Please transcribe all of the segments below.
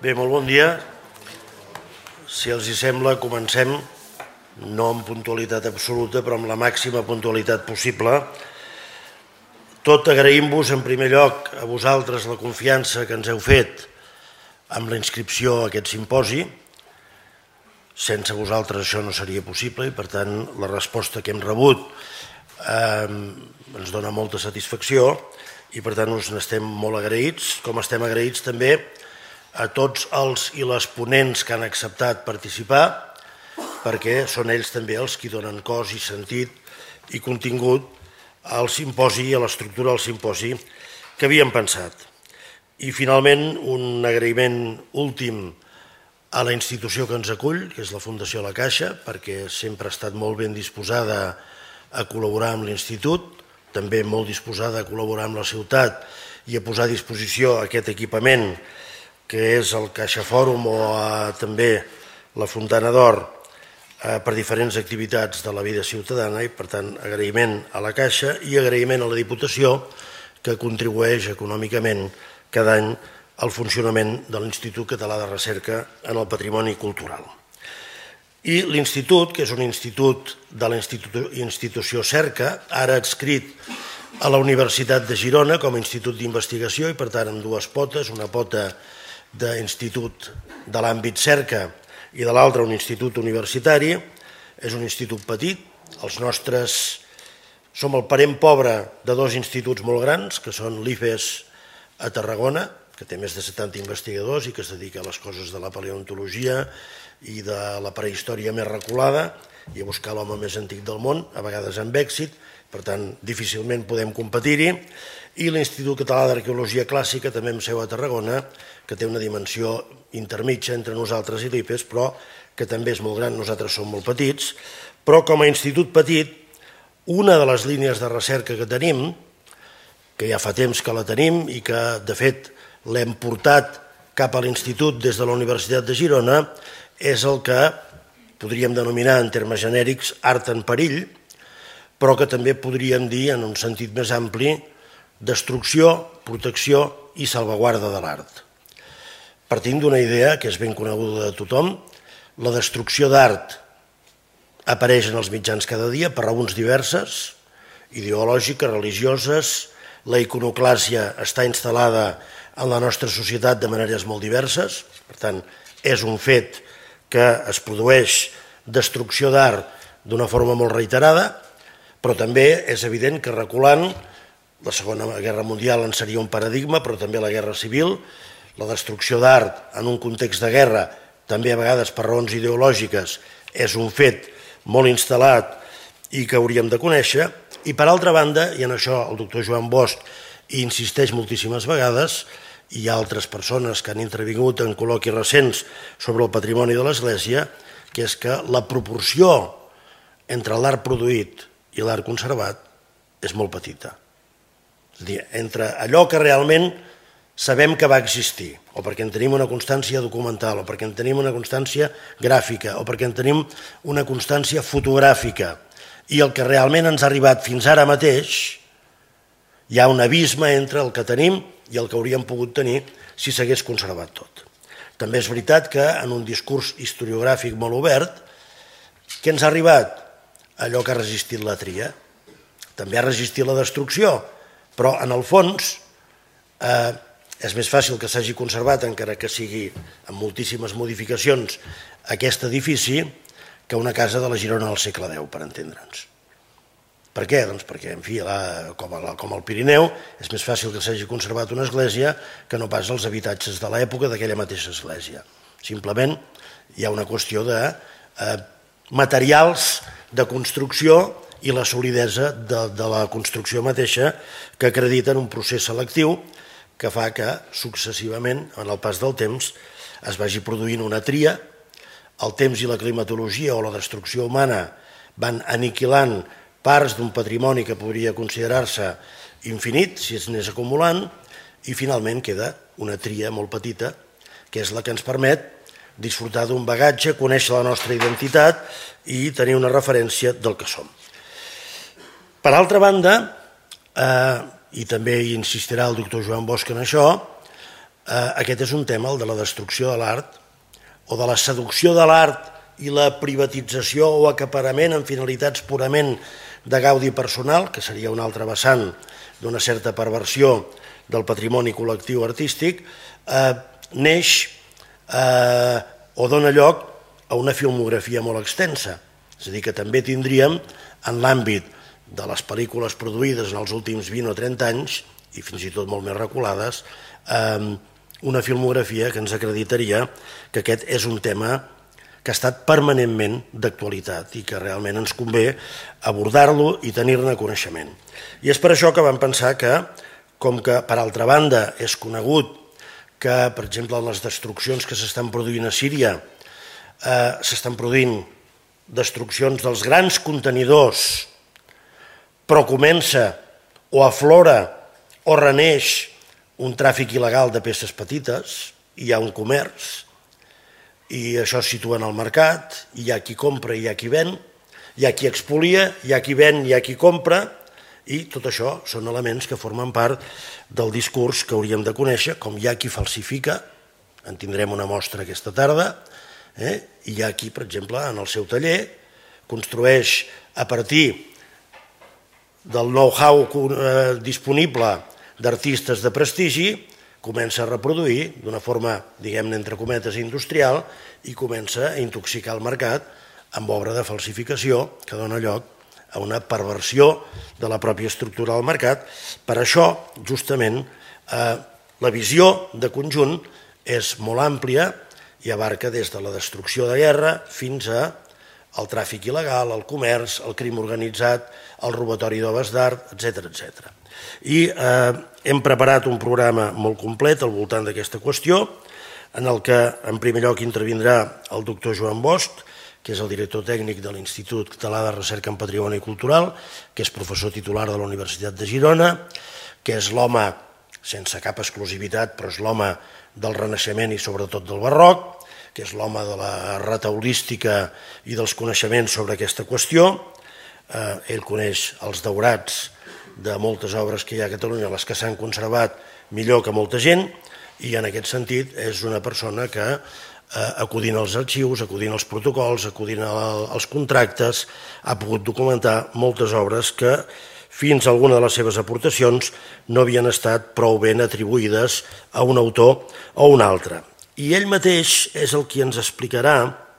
Bé, molt bon dia. Si els hi sembla, comencem, no amb puntualitat absoluta, però amb la màxima puntualitat possible. Tot agraïm-vos, en primer lloc, a vosaltres la confiança que ens heu fet amb la inscripció a aquest simposi. Sense vosaltres això no seria possible i, per tant, la resposta que hem rebut ens dona molta satisfacció i, per tant, us n'estem molt agraïts, com estem agraïts també a tots els i les ponents que han acceptat participar, perquè són ells també els qui donen cos i sentit i contingut al simposi i a l'estructura del simposi que havíem pensat. I finalment un agraïment últim a la institució que ens acull, que és la Fundació La Caixa, perquè sempre ha estat molt ben disposada a col·laborar amb l'Institut, també molt disposada a col·laborar amb la ciutat i a posar a disposició aquest equipament que és el Caixa Fòrum o també la Fontana d'Or per diferents activitats de la vida ciutadana i, per tant, agraïment a la Caixa i agraïment a la Diputació que contribueix econòmicament cada any al funcionament de l'Institut Català de Recerca en el Patrimoni Cultural. I l'Institut, que és un institut de la institució Cerca, ara adscrit a la Universitat de Girona com a institut d'investigació i, per tant, amb dues potes, una pota d'institut de l'àmbit Cerca i de l'altre un institut universitari. És un institut petit. Els nostres som el parent pobre de dos instituts molt grans, que són l'IFES a Tarragona, que té més de 70 investigadors i que es dedica a les coses de la paleontologia i de la prehistòria més reculada i a buscar l'home més antic del món, a vegades amb èxit, per tant, difícilment podem competir-hi. I l'Institut Català d'Arqueologia Clàssica, també amb seu a Tarragona, que té una dimensió intermitja entre nosaltres i l'IPES, però que també és molt gran, nosaltres som molt petits, però com a institut petit, una de les línies de recerca que tenim, que ja fa temps que la tenim i que, de fet, l'hem portat cap a l'Institut des de la Universitat de Girona, és el que podríem denominar en termes genèrics art en perill, però que també podríem dir, en un sentit més ampli, destrucció, protecció i salvaguarda de l'art. Partint d'una idea que és ben coneguda de tothom, la destrucció d'art apareix en els mitjans cada dia per raons diverses, ideològiques, religioses, la iconoclàsia està instal·lada en la nostra societat de maneres molt diverses, per tant, és un fet que es produeix destrucció d'art d'una forma molt reiterada, però també és evident que reculant, la Segona Guerra Mundial en seria un paradigma, però també la Guerra Civil, la destrucció d'art en un context de guerra, també a vegades per raons ideològiques, és un fet molt instal·lat i que hauríem de conèixer. I per altra banda, i en això el doctor Joan Bosch hi insisteix moltíssimes vegades, i altres persones que han intervingut en col·loquis recents sobre el patrimoni de l'Església, que és que la proporció entre l'art produït i l'art conservat és molt petita. És a dir, entre allò que realment sabem que va existir, o perquè en tenim una constància documental, o perquè en tenim una constància gràfica, o perquè en tenim una constància fotogràfica, i el que realment ens ha arribat fins ara mateix, hi ha un abisme entre el que tenim i el que hauríem pogut tenir si s'hagués conservat tot. També és veritat que en un discurs historiogràfic molt obert, què ens ha arribat? Allò que ha resistit la tria. També ha resistit la destrucció, però en el fons és més fàcil que s'hagi conservat, encara que sigui amb moltíssimes modificacions, aquest edifici que una casa de la Girona del segle X, per entendre'ns. Per què? Doncs perquè, en fi, com al Pirineu, és més fàcil que s'hagi conservat una església que no pas els habitatges de l'època d'aquella mateixa església. Simplement hi ha una qüestió de materials de construcció i la solidesa de la construcció mateixa que acrediten un procés selectiu que fa que successivament, en el pas del temps, es vagi produint una tria. El temps i la climatologia o la destrucció humana van aniquilant parts d'un patrimoni que podria considerar-se infinit si es anés acumulant i finalment queda una tria molt petita que és la que ens permet disfrutar d'un bagatge, conèixer la nostra identitat i tenir una referència del que som. Per altra banda, i també hi insistirà el doctor Joan Bosch en això, aquest és un tema, el de la destrucció de l'art, o de la seducció de l'art i la privatització o acaparament amb finalitats purament de gaudi personal, que seria un altre vessant d'una certa perversió del patrimoni col·lectiu artístic, neix o dona lloc a una filmografia molt extensa. És a dir, que també tindríem, en l'àmbit de les pel·lícules produïdes en els últims 20 o 30 anys, i fins i tot molt més reculades, una filmografia que ens acreditaria que aquest és un tema que ha estat permanentment d'actualitat i que realment ens convé abordar-lo i tenir-ne coneixement. I és per això que vam pensar que, com que per altra banda és conegut que, per exemple, les destruccions que s'estan produint a Síria s'estan produint destruccions dels grans contenidors, però comença o aflora o reneix un tràfic il·legal de peces petites, hi ha un comerç, i això es situa en el mercat, hi ha qui compra i hi ha qui ven, hi ha qui expolia, hi ha qui ven, hi ha qui compra, i tot això són elements que formen part del discurs que hauríem de conèixer, com hi ha qui falsifica, en tindrem una mostra aquesta tarda, i hi ha qui, per exemple, en el seu taller, construeix a partir del know-how disponible d'artistes de prestigi, comença a reproduir d'una forma, diguem-ne, entre cometes, industrial, i comença a intoxicar el mercat amb obra de falsificació que dona lloc a una perversió de la pròpia estructura del mercat. Per això, justament, la visió de conjunt és molt àmplia i abarca des de la destrucció de guerra fins al tràfic il·legal, el comerç, el crim organitzat, el robatori d'obres d'art, etc. I hem preparat un programa molt complet al voltant d'aquesta qüestió, en el que en primer lloc intervindrà el doctor Joan Bosch, que és el director tècnic de l'Institut Català de Recerca en Patrimoni Cultural, que és professor titular de la Universitat de Girona, que és l'home, sense cap exclusivitat, però és l'home del Renaixement i sobretot del Barroc, que és l'home de la retaulística i dels coneixements sobre aquesta qüestió. Ell coneix els daurats de moltes obres que hi ha a Catalunya, les que s'han conservat millor que molta gent, i en aquest sentit és una persona que, acudint als arxius, acudint als protocols, acudint als contractes, ha pogut documentar moltes obres que, fins a alguna de les seves aportacions, no havien estat prou ben atribuïdes a un autor o un altre. I ell mateix és el qui ens explicarà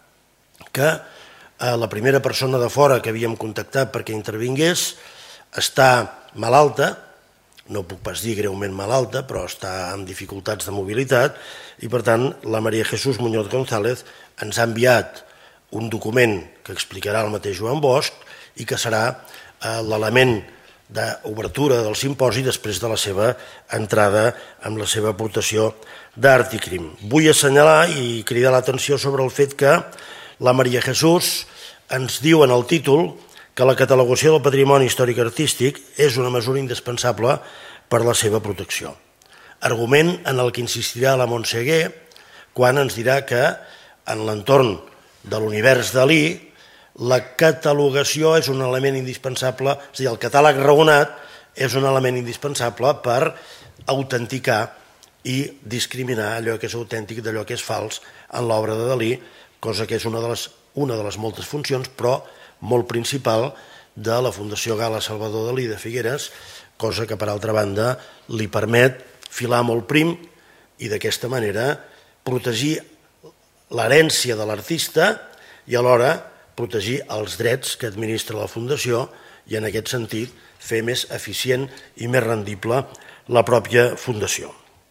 que la primera persona de fora que havíem contactat perquè intervingués està malalta, no puc pas dir greument malalta, però està amb dificultats de mobilitat, i per tant la Maria Jesús Muñoz González ens ha enviat un document que explicarà el mateix Joan Bosch i que serà l'element d'obertura del simposi després de la seva entrada amb la seva aportació d'art i crim. Vull assenyalar i cridar l'atenció sobre el fet que la Maria Jesús ens diu en el títol que la catalogació del patrimoni històric artístic és una mesura indispensable per a la seva protecció. Argument en el que insistirà la Montseguer quan ens dirà que en l'entorn de l'univers Dalí la catalogació és un element indispensable, és a dir, el catàleg raonat és un element indispensable per autenticar i discriminar allò que és autèntic d'allò que és fals en l'obra de Dalí, cosa que és una de les moltes funcions, però molt principal, de la Fundació Gala Salvador Dalí de Figueres, cosa que, per altra banda, li permet filar molt prim i d'aquesta manera protegir l'herència de l'artista i alhora protegir els drets que administra la Fundació i, en aquest sentit, fer més eficient i més rendible la pròpia Fundació.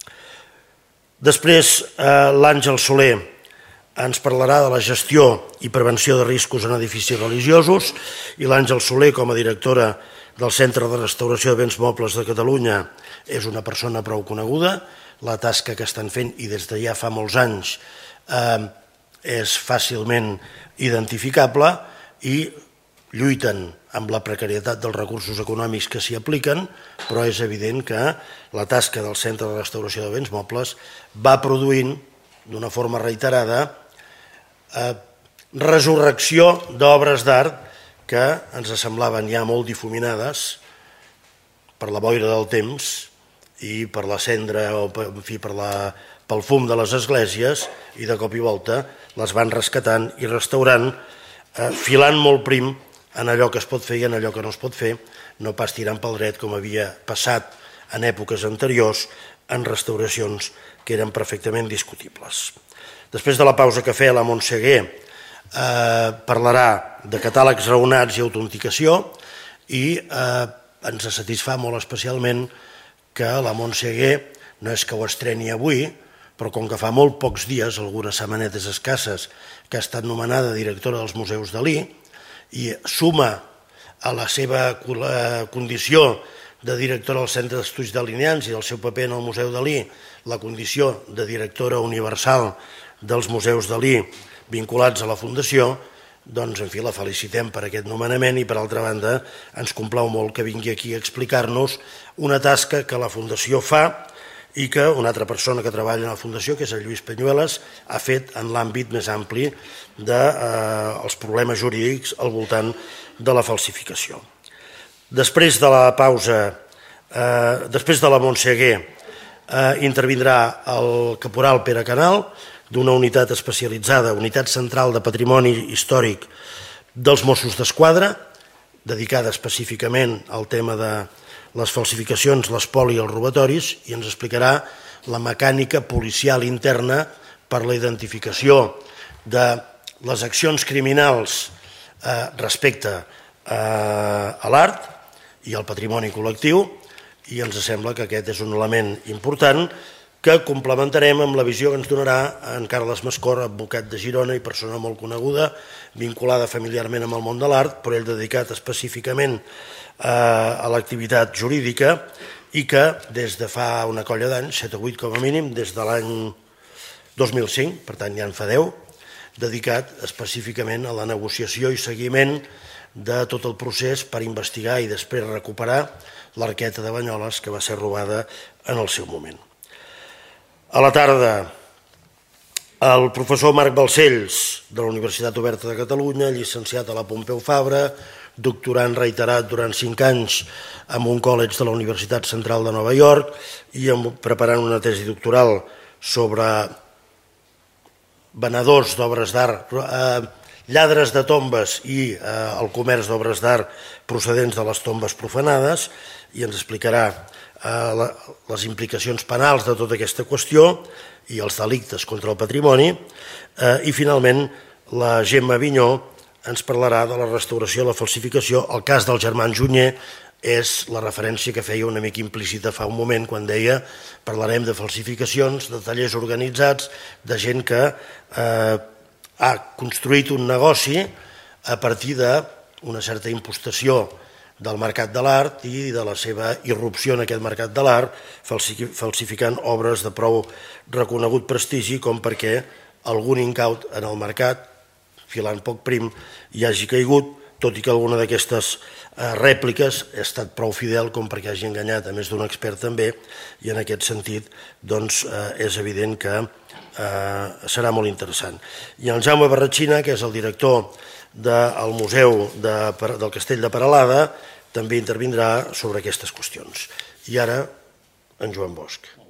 Després, l'Àngel Soler ens parlarà de la gestió i prevenció de riscos en edificis religiosos i l'Àngel Soler, com a directora del Centre de Restauració de Béns Mobles de Catalunya, és una persona prou coneguda. La tasca que estan fent, i des de ja fa molts anys, és fàcilment identificable i lluiten amb la precarietat dels recursos econòmics que s'hi apliquen, però és evident que la tasca del Centre de Restauració de Béns Mobles va produint d'una forma reiterada resurrecció d'obres d'art que ens semblaven ja molt difuminades per la boira del temps i per la cendra o pel fum de les esglésies, i de cop i volta les van rescatant i restaurant, filant molt prim en allò que es pot fer i en allò que no es pot fer, no pas tirant pel dret com havia passat en èpoques anteriors en restauracions que eren perfectament discutibles. Després de la pausa cafè, la Montseguer parlarà de catàlegs raonats i autenticació i ens satisfà molt especialment que la Montseguer no és que ho estreni avui, però com que fa molt pocs dies, algunes setmanetes escasses, que ha estat nomenada directora dels Museus Dalí i suma a la seva condició de directora del Centre d'Estudis Dalinians i del seu paper en el Museu Dalí, la condició de directora universal dels Museus Dalí vinculats a la Fundació, doncs, en fi, la felicitem per aquest nomenament i, per altra banda, ens complau molt que vingui aquí a explicar-nos una tasca que la Fundació fa i que una altra persona que treballa a la Fundació, que és el Lluís Penyuelas, ha fet en l'àmbit més ampli dels problemes jurídics al voltant de la falsificació. Després de la pausa, després de la Montseguer, intervindrà el caporal Pere Canal, d'una unitat especialitzada, Unitat Central de Patrimoni Històric dels Mossos d'Esquadra, dedicada específicament al tema de les falsificacions, l'espoli i els robatoris, i ens explicarà la mecànica policial interna per la identificació de les accions criminals respecte a l'art i al patrimoni col·lectiu, i ens sembla que aquest és un element important que complementarem amb la visió que ens donarà en Carles Mascor, advocat de Girona i persona molt coneguda, vinculada familiarment amb el món de l'art, però ell dedicat específicament a l'activitat jurídica i que des de fa una colla d'anys, 7 o 8 com a mínim, des de l'any 2005, per tant ja en fa 10, dedicat específicament a la negociació i seguiment de tot el procés per investigar i després recuperar l'arqueta de Banyoles que va ser robada en el seu moment. A la tarda, el professor Marc Balcells, de la Universitat Oberta de Catalunya, llicenciat a la Pompeu Fabra, doctorant reiterat durant 5 anys en un college de la Universitat Central de Nova York i preparant una tesi doctoral sobre venedors d'obres d'art, lladres de tombes i el comerç d'obres d'art procedents de les tombes profanades, i ens explicarà les implicacions penals de tota aquesta qüestió i els delictes contra el patrimoni. I finalment la Gemma Avinyó ens parlarà de la restauració i la falsificació. El cas del germans Junyer és la referència que feia una mica implícita fa un moment quan deia parlarem de falsificacions, de tallers organitzats, de gent que ha construït un negoci a partir d'una certa impostació del mercat de l'art i de la seva irrupció en aquest mercat de l'art, falsificant obres de prou reconegut prestigi com perquè algun incaut en el mercat, filant poc prim, hi hagi caigut, tot i que alguna d'aquestes rèpliques ha estat prou fidel com perquè hagi enganyat a més d'un expert també, i en aquest sentit és evident que serà molt interessant. I el Jaume Barratxina, que és el director del Museu del Castell de Peralada, també intervindrà sobre aquestes qüestions. I ara, en Joan Bosch.